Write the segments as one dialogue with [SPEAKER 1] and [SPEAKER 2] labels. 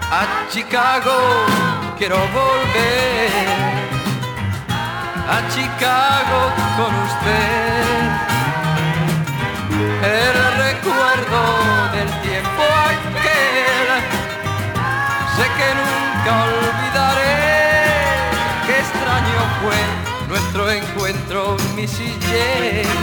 [SPEAKER 1] A Chicago quiero volver, a Chicago con usted. El recuerdo del tiempo aquel, sé que nunca olvidaré. Qué extraño fue nuestro encuentro, Missy Jane.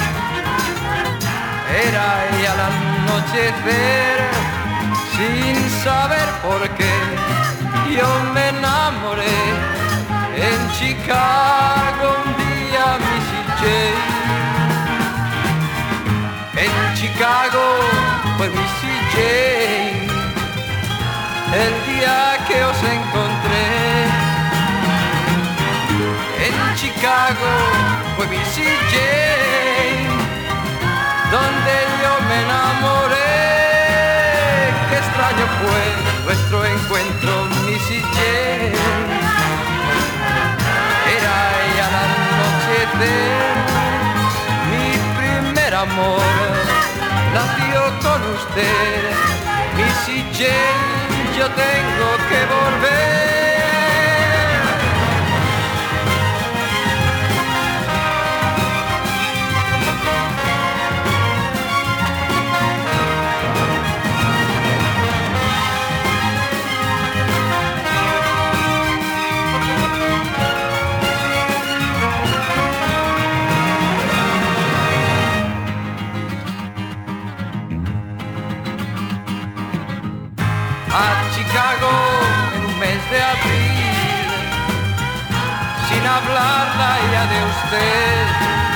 [SPEAKER 1] Era ya al anochecer, sin saber por qué, yo me enamoré en Chicago un día, Missy Jane. En Chicago fue Missy Jane, el día que os encontré. En Chicago fue Missy Jane, donde yo me enamoré. Qué extraño fue nuestro encuentro, Missy Jane. Era ella al anochecer, mi primer amor nació con usted. Missy Jane, yo tengo que volver. A Chicago en un mes de abril, sin hablarla ya de usted.